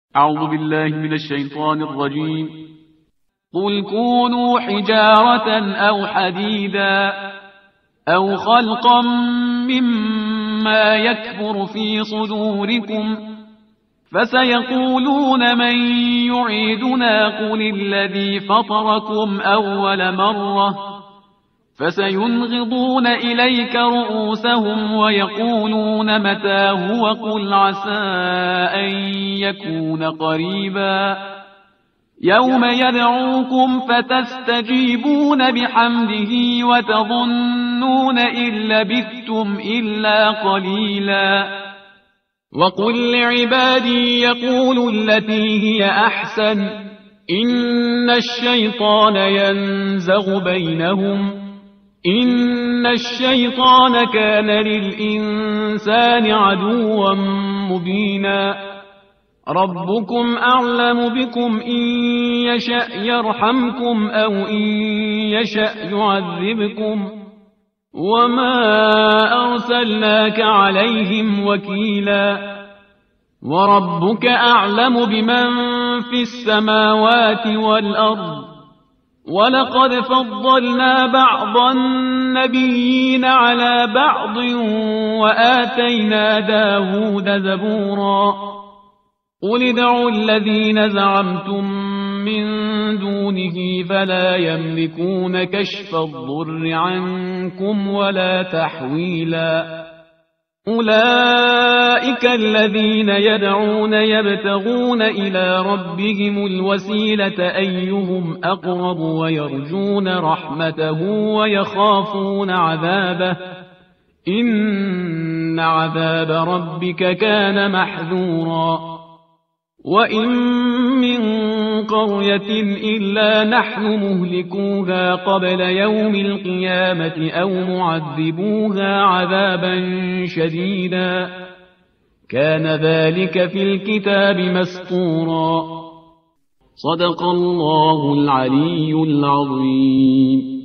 أعوذ بالله من الشيطان الرجيم. قل كونوا حجارة أو حديدا أو خلقا مما يكبر في صدوركم فسيقولون من يعيدنا قل الذي فطركم أول مرة فسينغضون إليك رؤوسهم ويقولون متى هو قل عسى أن يكون قريبا يوم يدعوكم فتستجيبون بحمده وتظنون إن لبثتم إلا قليلا. وقل لعبادي يقولوا التي هي أحسن إن الشيطان ينزغ بينهم إن الشيطان كان للإنسان عدوا مبينا. ربكم أعلم بكم إن يشأ يرحمكم أو إن يشأ يعذبكم وما أرسلناك عليهم وكيلا. وربك أعلم بمن في السماوات والأرض ولقد فضلنا بعض النبيين على بعض وآتينا داود زبورا. قل ادعوا الذين زعمتم من دونه فلا يملكون كشف الضر عنكم ولا تحويلا. أولئك الذين يدعون يبتغون إلى ربهم الوسيلة أيهم أقرب ويرجون رحمته ويخافون عذابه إن عذاب ربك كان محذورا. وإن من قرية إلا نحن مهلكوها قبل يوم القيامة أو معذبوها عذابا شديدا كان ذلك في الكتاب مسطورا. صدق الله العلي العظيم.